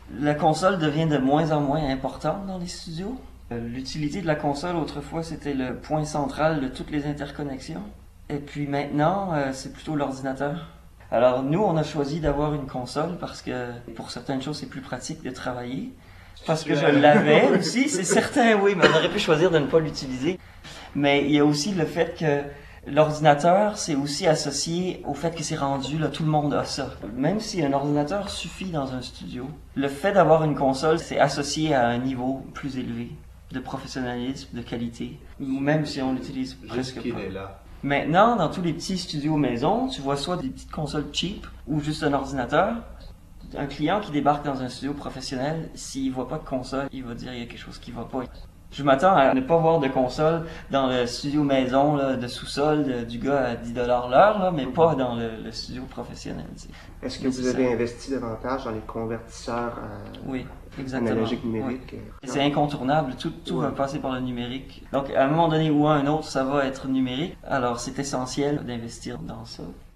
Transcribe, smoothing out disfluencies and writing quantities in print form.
La console devient de moins en moins importante dans les studios. L'utilité de la console, autrefois, c'était le point central de toutes les interconnexions. Et puis maintenant, c'est plutôt l'ordinateur. Alors nous, on a choisi d'avoir une console parce que pour certaines choses, c'est plus pratique de travailler. Parce que je l'avais aussi, c'est certain, oui, mais on aurait pu choisir de ne pas l'utiliser. Mais il y a aussi le fait que l'ordinateur, c'est aussi associé au fait que c'est rendu, là, tout le monde a ça. Même si un ordinateur suffit dans un studio, le fait d'avoir une console, c'est associé à un niveau plus élevé de professionnalisme, de qualité, ou même si on l'utilise presque pas. Est là. Maintenant, dans tous les petits studios maison, tu vois soit des petites consoles cheap ou juste un ordinateur. Un client qui débarque dans un studio professionnel, s'il voit pas de console, il va dire il y a quelque chose qui va pas. Je m'attends à ne pas voir de console dans le studio maison là, de sous-sol du gars à 10$ l'heure, là, mais pas dans le studio professionnel. Est-ce que vous avez investi davantage dans les convertisseurs oui, exactement. analogiques numériques? Oui. C'est incontournable, tout va passer par le numérique. Donc à un moment donné ou à un autre, ça va être numérique. Alors c'est essentiel d'investir dans ça.